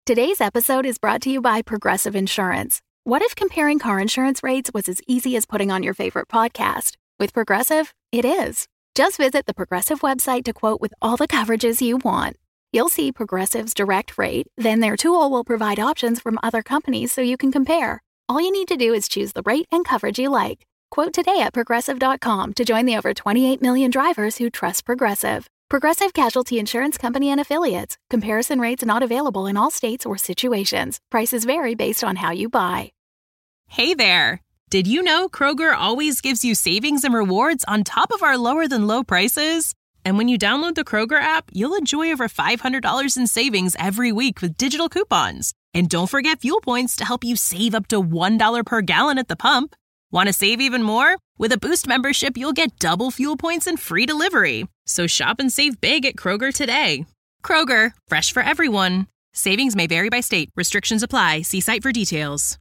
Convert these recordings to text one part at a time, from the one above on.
Today's episode is brought to you by Progressive Insurance. What if comparing car insurance rates was as easy as putting on your favorite podcast? With Progressive, it is. Just visit the Progressive website to quote with all the coverages you want. You'll see Progressive's direct rate, then their tool will provide options from other companies so you can compare. All you need to do is choose the rate and coverage you like. Quote today at Progressive.com to join the over 28 million drivers who trust Progressive. Progressive Casualty Insurance Company and Affiliates. Comparison rates not available in all states or situations. Prices vary based on how you buy. Hey there! Did you know Kroger always gives you savings and rewards on top of our lower-than-low prices? And when you download the Kroger app, you'll enjoy over $500 in savings every week with digital coupons. And don't forget fuel points to help you save up to $1 per gallon at the pump. Want to save even more? With a Boost membership, you'll get double fuel points and free delivery. So shop and save big at Kroger today. Kroger, fresh for everyone. Savings may vary by state. Restrictions apply. See site for details.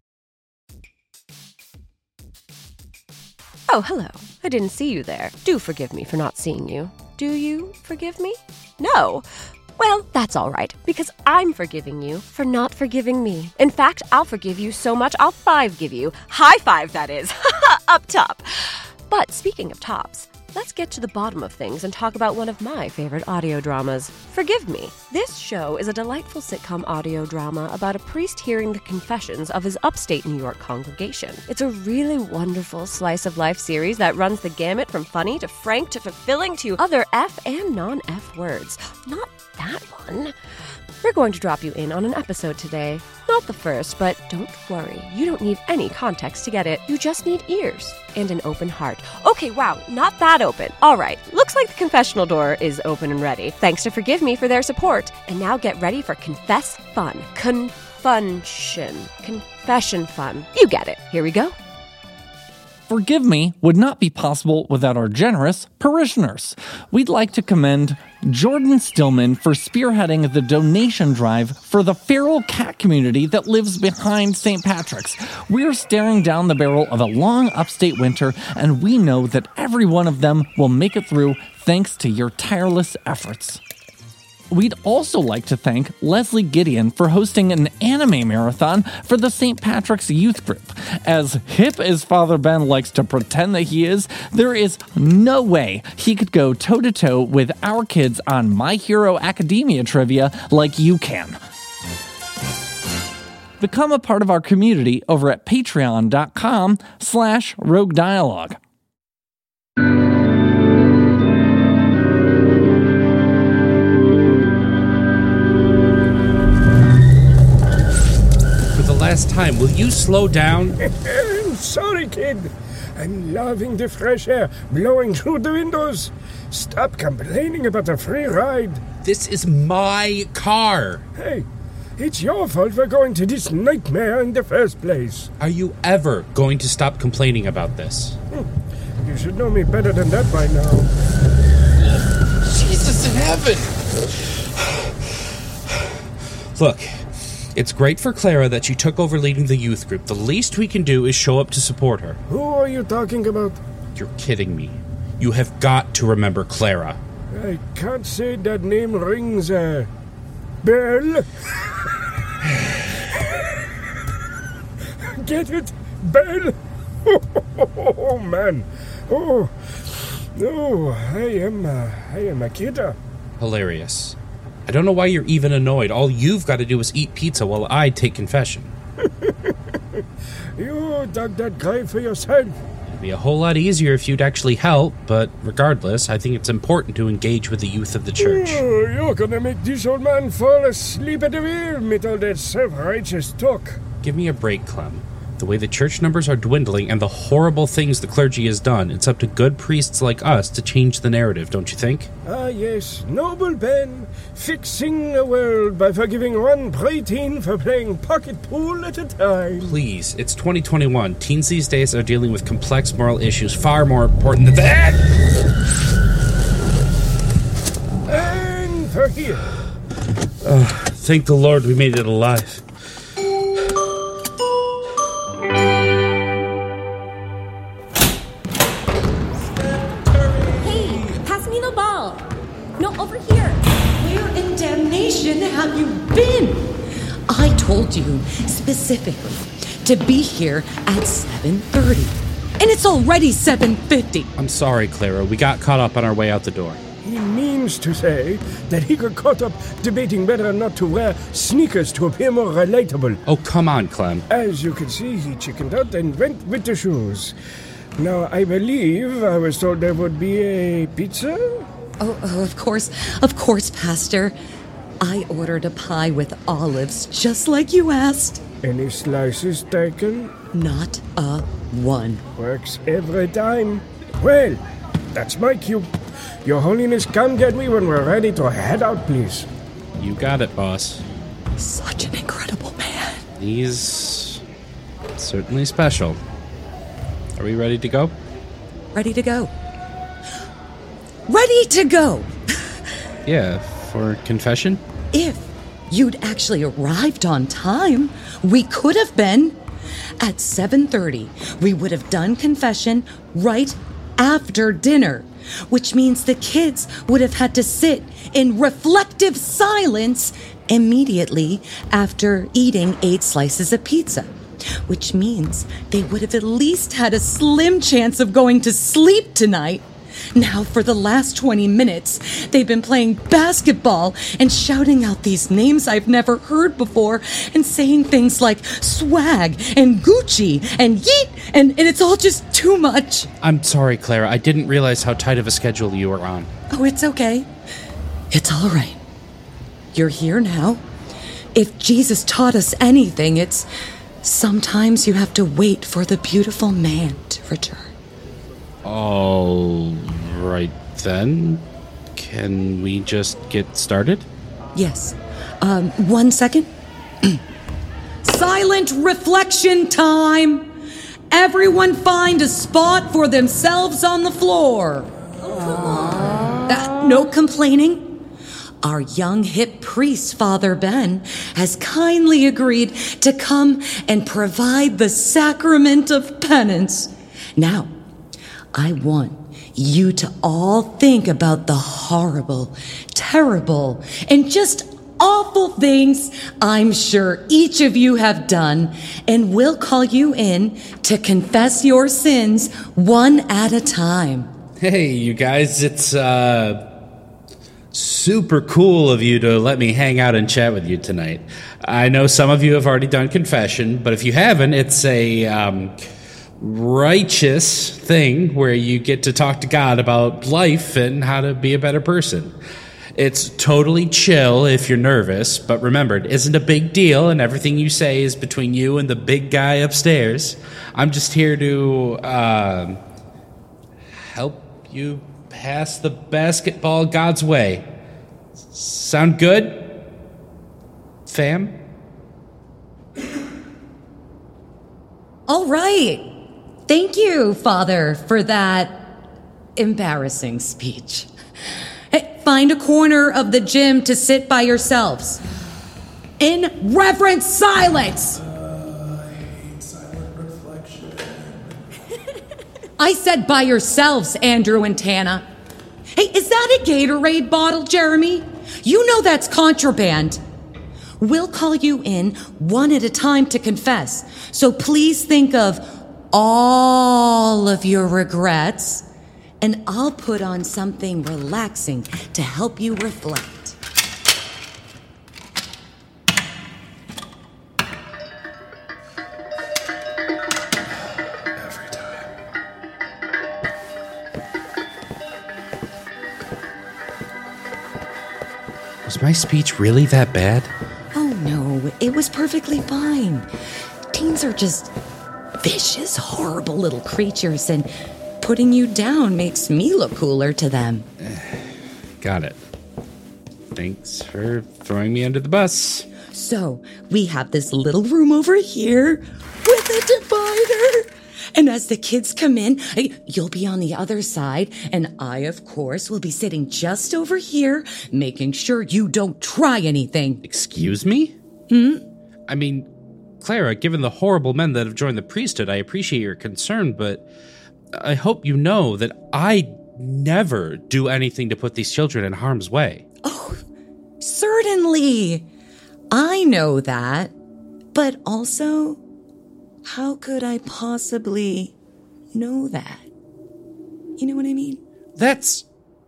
Oh, hello. I didn't see you there. Do forgive me for not seeing you. Do you forgive me? No. Well, that's all right, because I'm forgiving you for not forgiving me. In fact, I'll forgive you so much, I'll give you. High five, that is. Up top. But speaking of tops, let's get to the bottom of things and talk about one of my favorite audio dramas, Forgive Me. This show is a delightful sitcom audio drama about a priest hearing the confessions of his upstate New York congregation. It's a really wonderful slice of life series that runs the gamut from funny to frank to fulfilling to other F and non-F words. Not that one. We're going to drop you in on an episode today. Not the first, but don't worry. You don't need any context to get it. You just need ears and an open heart. Okay, wow, not that open. All right, looks like the confessional door is open and ready. Thanks to Forgive Me for their support. And now get ready for Confess Fun. Confession fun. You get it. Here we go. Forgive Me would not be possible without our generous parishioners. We'd like to commend Jordan Stillman for spearheading the donation drive for the feral cat community that lives behind St. Patrick's. We're staring down the barrel of a long upstate winter, and we know that every one of them will make it through thanks to your tireless efforts. We'd also like to thank Leslie Gideon for hosting an anime marathon for the St. Patrick's Youth Group. As hip as Father Ben likes to pretend that he is, there is no way he could go toe-to-toe with our kids on My Hero Academia trivia like you can. Become a part of our community over at patreon.com/Rogue Dialogue. Last time, will you slow down? I'm sorry, kid. I'm loving the fresh air blowing through the windows. Stop complaining about a free ride. This is my car. Hey, it's your fault for going to this nightmare in the first place. Are you ever going to stop complaining about this? You should know me better than that by now. Jesus in heaven! Look, it's great for Clara that she took over leading the youth group. The least we can do is show up to support her. Who are you talking about? You're kidding me. You have got to remember Clara. I can't say that name rings a bell. Get it? Bell? Oh, man. Oh, no, I am a kidder. Hilarious. I don't know why you're even annoyed. All you've got to do is eat pizza while I take confession. You dug that grave for yourself. It'd be a whole lot easier if you'd actually help, but regardless, I think it's important to engage with the youth of the church. Oh, you're gonna make this old man fall asleep at the wheel with all that self-righteous talk. Give me a break, Clem. The way the church numbers are dwindling and the horrible things the clergy has done, it's up to good priests like us to change the narrative, don't you think? Ah, yes, noble Ben, fixing the world by forgiving one preteen for playing pocket pool at a time. Please, it's 2021. Teens these days are dealing with complex moral issues far more important than that. And for here. Thank the Lord we made it alive. Have you been? I told you specifically to be here at 7:30. And it's already 7:50. I'm sorry, Clara. We got caught up on our way out the door. He means to say that he got caught up debating whether or not to wear sneakers to appear more relatable. Oh, come on, Clem. As you can see, he chickened out and went with the shoes. Now, I believe I was told there would be a pizza? Oh, of course, Pastor. I ordered a pie with olives, just like you asked. Any slices taken? Not a one. Works every time. Well, that's my cue. Your Holiness, come get me when we're ready to head out, please. You got it, boss. Such an incredible man. He's certainly special. Are we ready to go? Ready to go. Ready to go! Yeah, for confession? If you'd actually arrived on time, we could have been. At 7:30, we would have done confession right after dinner, which means the kids would have had to sit in reflective silence immediately after eating 8 slices of pizza, which means they would have at least had a slim chance of going to sleep tonight. Now, for the last 20 minutes, they've been playing basketball and shouting out these names I've never heard before and saying things like swag and Gucci and yeet, and it's all just too much. I'm sorry, Clara. I didn't realize how tight of a schedule you were on. Oh, it's okay. It's all right. You're here now. If Jesus taught us anything, it's sometimes you have to wait for the beautiful man to return. All right, then. Can we just get started? Yes. 1 second. Silent reflection time. Everyone find a spot for themselves on the floor. Oh, come on. No complaining. Our young hip priest, Father Ben, has kindly agreed to come and provide the sacrament of penance. Now, I want you to all think about the horrible, terrible, and just awful things I'm sure each of you have done, and we'll call you in to confess your sins one at a time. Hey, you guys, it's super cool of you to let me hang out and chat with you tonight. I know some of you have already done confession, but if you haven't, it's a righteous thing where you get to talk to God about life and how to be a better person. It's totally chill if you're nervous, but remember, it isn't a big deal and everything you say is between you and the big guy upstairs. I'm just here to help you pass the basketball God's way. Sound good, fam? All right. Thank you, Father, for that embarrassing speech. Hey, find a corner of the gym to sit by yourselves. In reverent silence! I hate silent reflection. I said by yourselves, Andrew and Tana. Hey, is that a Gatorade bottle, Jeremy? You know that's contraband. We'll call you in one at a time to confess, so please think of all of your regrets, and I'll put on something relaxing to help you reflect. Every time. Was my speech really that bad? Oh no, it was perfectly fine. Teens are just vicious, horrible little creatures, and putting you down makes me look cooler to them. Got it. Thanks for throwing me under the bus. So, we have this little room over here with a divider. And as the kids come in, you'll be on the other side, and I, of course, will be sitting just over here, making sure you don't try anything. Excuse me? I mean, Clara, given the horrible men that have joined the priesthood, I appreciate your concern, but I hope you know that I never do anything to put these children in harm's way. Oh, certainly. I know that. But also, how could I possibly know that? You know what I mean? That's...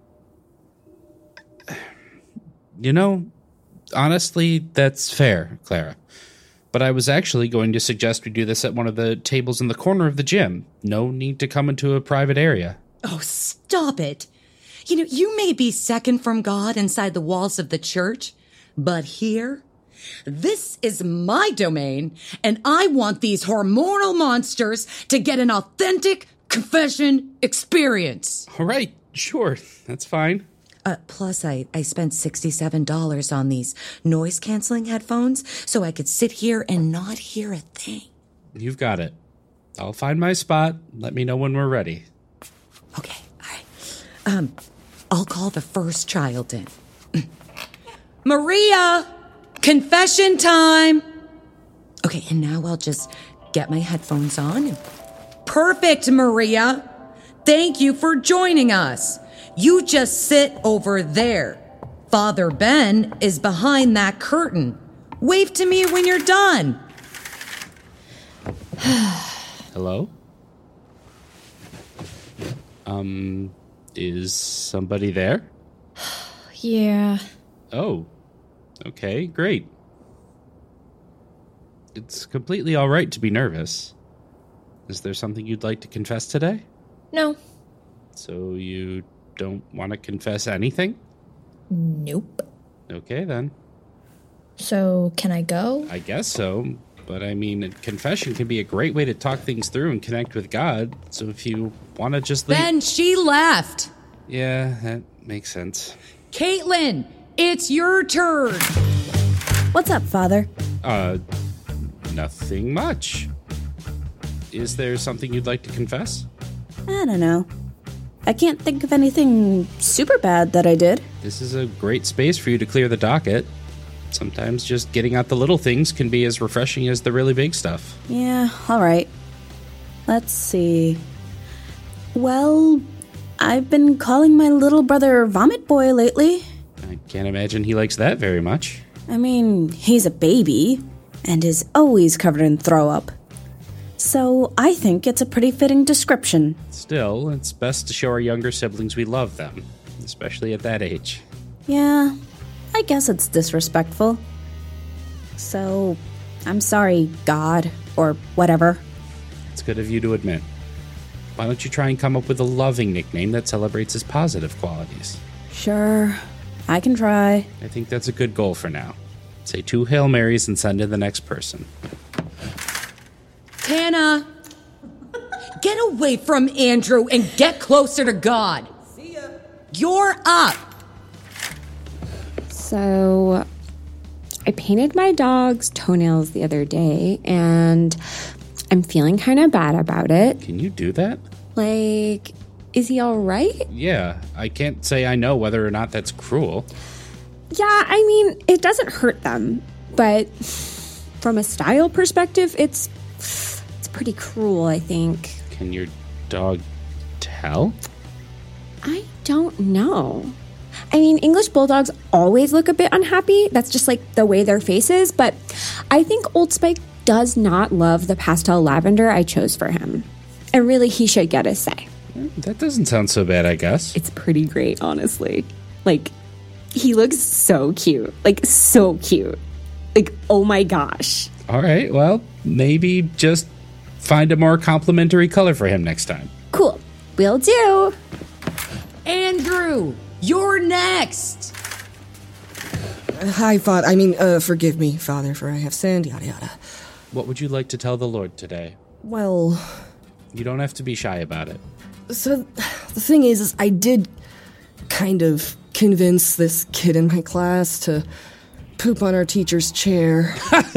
honestly, that's fair, Clara. But I was actually going to suggest we do this at one of the tables in the corner of the gym. No need to come into a private area. Oh, stop it. You may be second from God inside the walls of the church, but here, this is my domain, and I want these hormonal monsters to get an authentic confession experience. All right, sure, that's fine. Plus, I spent $67 on these noise-canceling headphones so I could sit here and not hear a thing. You've got it. I'll find my spot. Let me know when we're ready. Okay, all right. I'll call the first child in. Maria! Confession time! Okay, and now I'll just get my headphones on. Perfect, Maria! Thank you for joining us. You just sit over there. Father Ben is behind that curtain. Wave to me when you're done. Hello? Is somebody there? Yeah. Oh, okay, great. It's completely all right to be nervous. Is there something you'd like to confess today? No. So you don't want to confess anything? Nope. Okay, then. So, can I go? I guess so. But I mean, confession can be a great way to talk things through and connect with God. So if you want to just leave... Ben, she left. Yeah, that makes sense. Caitlin, it's your turn. What's up, Father? Nothing much. Is there something you'd like to confess? I don't know. I can't think of anything super bad that I did. This is a great space for you to clear the docket. Sometimes just getting out the little things can be as refreshing as the really big stuff. Yeah, all right. Let's see. Well, I've been calling my little brother Vomit Boy lately. I can't imagine he likes that very much. I mean, he's a baby and is always covered in throw up. So I think it's a pretty fitting description. Still, it's best to show our younger siblings we love them, especially at that age. Yeah, I guess it's disrespectful. So, I'm sorry, God, or whatever. It's good of you to admit. Why don't you try and come up with a loving nickname that celebrates his positive qualities? Sure, I can try. I think that's a good goal for now. Say 2 Hail Marys and send to the next person. Hannah, get away from Andrew and get closer to God. See ya. You're up. So, I painted my dog's toenails the other day, and I'm feeling kind of bad about it. Can you do that? Like, is he all right? Yeah, I can't say I know whether or not that's cruel. Yeah, I mean, it doesn't hurt them, but from a style perspective, it's pretty cruel, I think. Can your dog tell? I don't know. I mean, English bulldogs always look a bit unhappy. That's just like the way their face is. But I think Old Spike does not love the pastel lavender I chose for him. And really, he should get a say. That doesn't sound so bad, I guess. It's pretty great, honestly. Like, he looks so cute. Like, so cute. Like, oh my gosh. All right, well, maybe just find a more complimentary color for him next time. Cool. Will do. Andrew, you're next. Hi, Father. Forgive me, Father, for I have sinned, yada yada. What would you like to tell the Lord today? Well... You don't have to be shy about it. So, the thing is I did kind of convince this kid in my class to poop on our teacher's chair.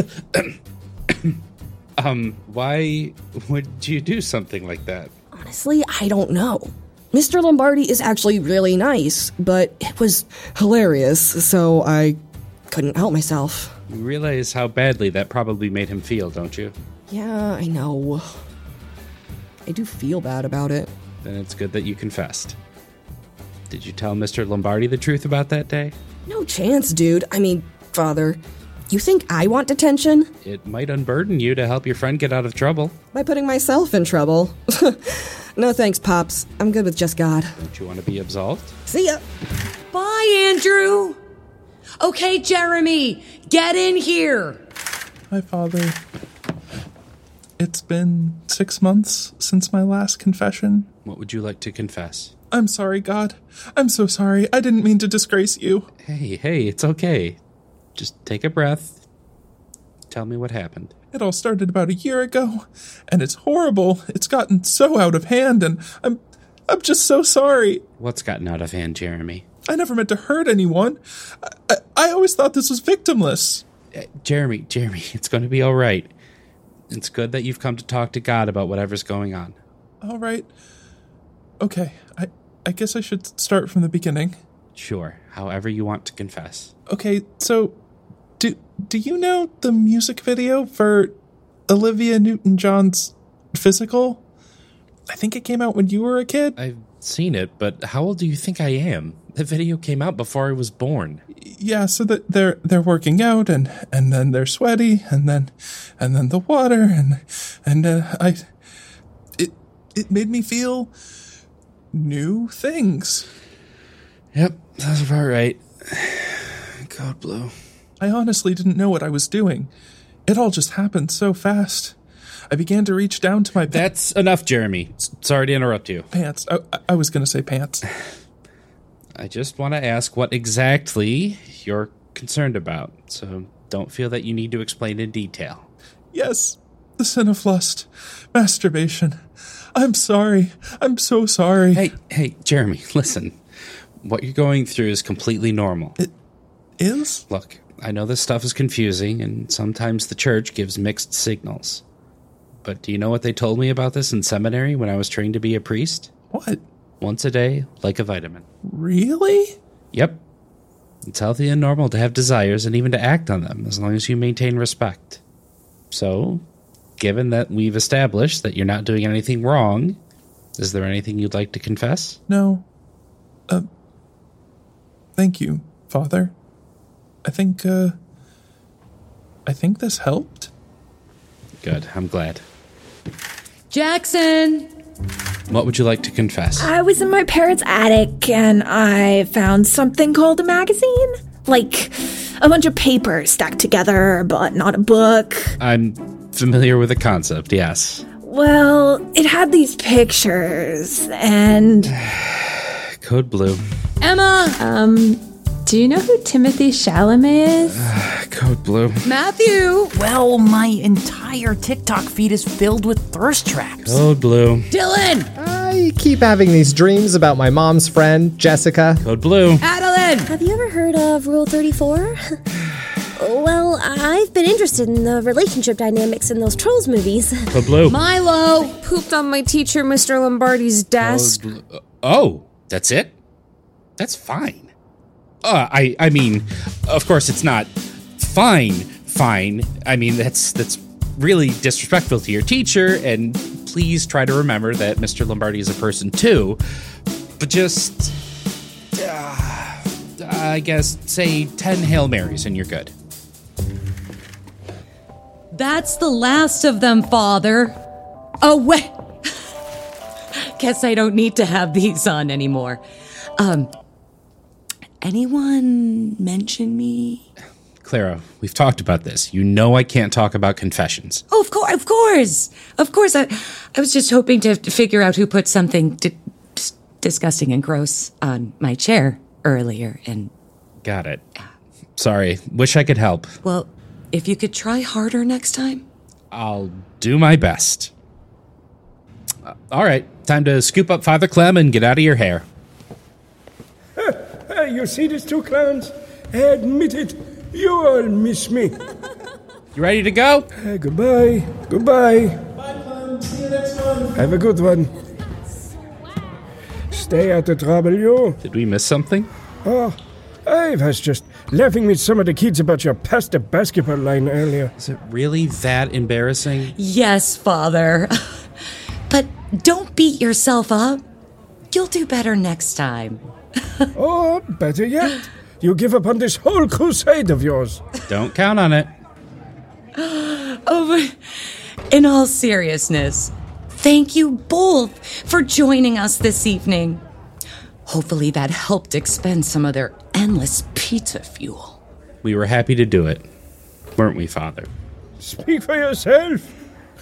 Why would you do something like that? Honestly, I don't know. Mr. Lombardi is actually really nice, but it was hilarious, so I couldn't help myself. You realize how badly that probably made him feel, don't you? Yeah, I know. I do feel bad about it. Then it's good that you confessed. Did you tell Mr. Lombardi the truth about that day? No chance, dude. Father, You think I want detention? It might unburden you to help your friend get out of trouble. By putting myself in trouble. No thanks, Pops. I'm good with just God. Don't you want to be absolved? See ya. Bye, Andrew. Okay, Jeremy, get in here. My father. It's been 6 months since my last confession. What would you like to confess? I'm sorry, God. I'm so sorry. I didn't mean to disgrace you. Hey, it's okay. Just take a breath. Tell me what happened. It all started about a year ago, and it's horrible. It's gotten so out of hand, and I'm just so sorry. What's gotten out of hand, Jeremy? I never meant to hurt anyone. I always thought this was victimless. Jeremy, it's going to be all right. It's good that you've come to talk to God about whatever's going on. All right. Okay, I guess I should start from the beginning. Sure, however you want to confess. Okay, so do you know the music video for Olivia Newton-John's Physical? I think it came out when you were a kid. I've seen it, but how old do you think I am? The video came out before I was born. Yeah, so that they're working out and then they're sweaty and then the water and it made me feel new things. Yep, that's about right. God blue. I honestly didn't know what I was doing. It all just happened so fast. I began to reach down to my That's enough, Jeremy. Sorry to interrupt you. Pants. I was going to say pants. I just want to ask what exactly you're concerned about, so don't feel that you need to explain in detail. Yes, the sin of lust. Masturbation. I'm sorry. I'm so sorry. Hey, Jeremy, listen. What you're going through is completely normal. It is? Look, I know this stuff is confusing, and sometimes the church gives mixed signals. But do you know what they told me about this in seminary when I was trained to be a priest? What? Once a day, like a vitamin. Really? Yep. It's healthy and normal to have desires and even to act on them, as long as you maintain respect. So, given that we've established that you're not doing anything wrong, is there anything you'd like to confess? No. Thank you, Father. I think this helped. Good, I'm glad. Jackson! What would you like to confess? I was in my parents' attic and I found something called a magazine. Like a bunch of papers stacked together, but not a book. I'm familiar with the concept, yes. Well, it had these pictures and... Code blue. Emma! Do you know who Timothy Chalamet is? Code blue. Matthew! Well, my entire TikTok feed is filled with thirst traps. Code blue. Dylan! I keep having these dreams about my mom's friend, Jessica. Code blue. Adeline! Have you ever heard of Rule 34? Well, I've been interested in the relationship dynamics in those Trolls movies. Code blue. Milo! Pooped on my teacher, Mr. Lombardi's desk. Oh, that's it? That's fine. I mean, of course it's not fine. I mean, that's really disrespectful to your teacher, and please try to remember that Mr. Lombardi is a person too. But just, I guess, say 10 Hail Marys and you're good. That's the last of them, Father. Oh, wait. Guess I don't need to have these on anymore. Anyone mention me? Clara, we've talked about this. You know I can't talk about confessions. Oh, of course. I was just hoping to figure out who put something disgusting and gross on my chair earlier, and... Got it. Sorry. Wish I could help. Well, if you could try harder next time. I'll do my best. All right. Time to scoop up Father Clem and get out of your hair. You see these two clowns? Admit it, you all miss me. You ready to go? Goodbye. Bye, Clem. See you next time. Have a good one. Stay out of trouble, you. Did we miss something? Oh, I was just laughing with some of the kids about your past the basketball line earlier. Is it really that embarrassing? Yes, Father. But don't beat yourself up. You'll do better next time. Oh, better yet, you give up on this whole crusade of yours. Don't count on it. Oh, but in all seriousness, thank you both for joining us this evening. Hopefully that helped expend some of their endless pizza fuel. We were happy to do it, weren't we, Father? Speak for yourself.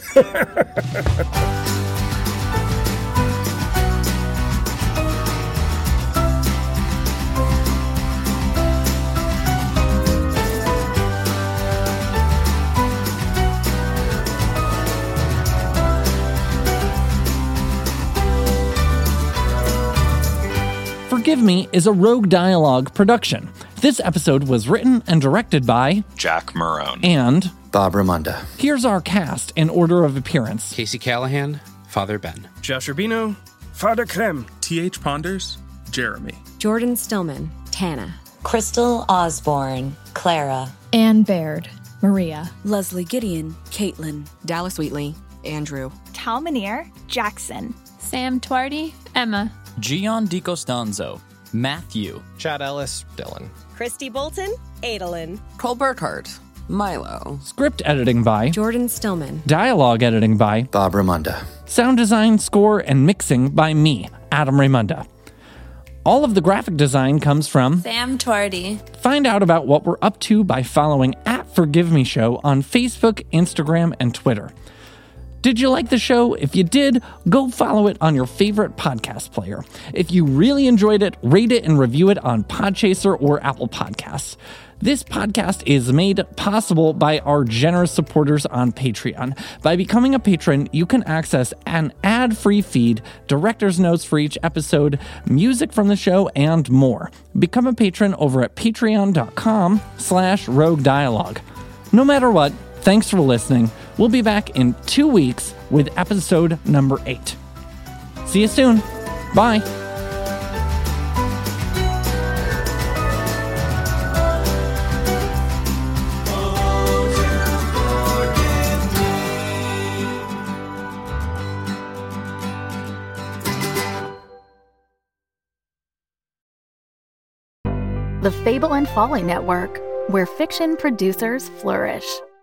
Forgive Me is a Rogue Dialogue production. This episode was written and directed by Jack Marone and Bob Ramunda. Here's our cast in order of appearance. Casey Callahan, Father Ben. Josh Urbino, Father Clem. T.H. Ponders, Jeremy. Jordan Stillman, Tana. Crystal Osborne, Clara. Anne Baird, Maria. Leslie Gideon, Caitlin. Dallas Wheatley, Andrew. Tal Manier, Jackson. Sam Twardy, Emma. Gian DiCostanzo, Matthew. Chad Ellis, Dylan. Christy Bolton, Adolin. Cole Burkhart, Milo. Script editing by Jordan Stillman. Dialogue editing by Bob Ramunda. Sound design, score, and mixing by me, Adam Raymunda. All of the graphic design comes from Sam Twardy. Find out about what we're up to by following @ForgiveMeShow on Facebook, Instagram, and Twitter. Did you like the show? If you did, go follow it on your favorite podcast player. If you really enjoyed it, rate it and review it on Podchaser or Apple Podcasts. This podcast is made possible by our generous supporters on Patreon. By becoming a patron, you can access an ad-free feed, director's notes for each episode, music from the show, and more. Become a patron over at patreon.com/Rogue Dialogue. No matter what, thanks for listening. We'll be back in 2 weeks with episode number 8. See you soon. Bye. The Fable and Folly Network, where fiction producers flourish.